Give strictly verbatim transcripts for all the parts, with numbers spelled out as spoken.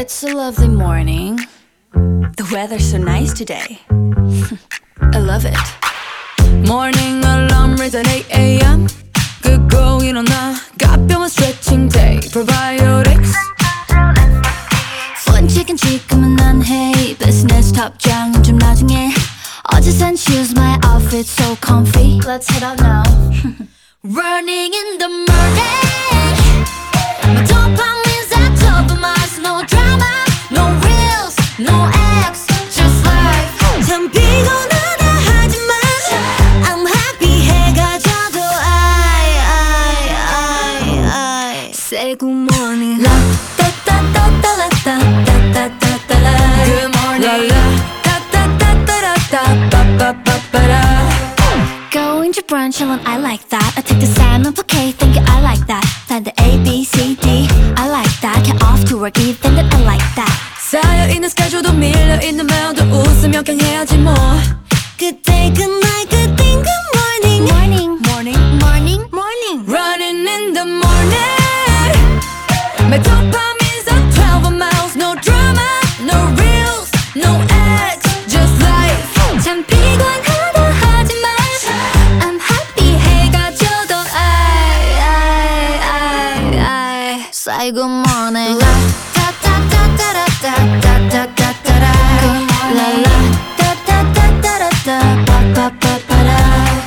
It's a lovely morning. The weather's so nice today. I love it. Morning alarm rings at eight a m 끄고 일어나 가벼운 stretching day. Probiotics. Fun chicken 지금은 안 해. Business 답장은 좀 나중에. 어제 산 shoes, my outfit so comfy. Let's head out now. Running in the morning. My dopamine's at top of my eyes. No drama, no reels, no acts, just life. 참 피곤하다 하지만 I'm happy 해가 져도 I, I, I, I Say good morning. La da da da da la da da da da da la. Good morning. La da da da da da da ba ba ba ba da. Going to brunch alone, I like that. I take the salmon bouquet, think I like that. Then the A, B, C, D, I like that. Get off to work, even that I like that. 쌓여있는 스케줄도 밀려있는 마음도 웃으며 경해야지 뭐. Good day, good night, good thing, good morning. Morning, morning, morning, morning. Running in the morning. My dopamine's at twelve miles. No drama, no reels, no acts, just life. 참 피곤하다 하지만 I'm happy 해가 져도 I, I, I, I Say good morning. La da da da da da da da da da da. La la da da da da da da ba ba ba ba da.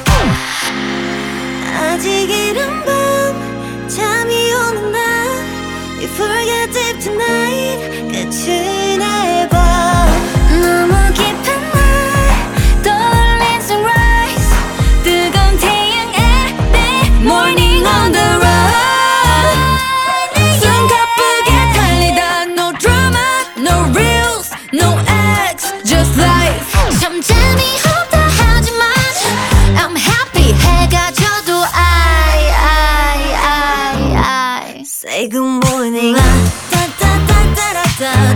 아직 이른 밤 잠이 오는 날 You forget deep tonight 끝이 날 봐. 너무 깊은 날 떠올린 sunrise. 뜨거운 태양에 내 morning on the run. 숨 가쁘게 달리다 No drama, no reels, no acts, just life. 참 재미없다 하지만 I'm happy 해가 져도 I, I, I, I Say good morning. La da da da da da da.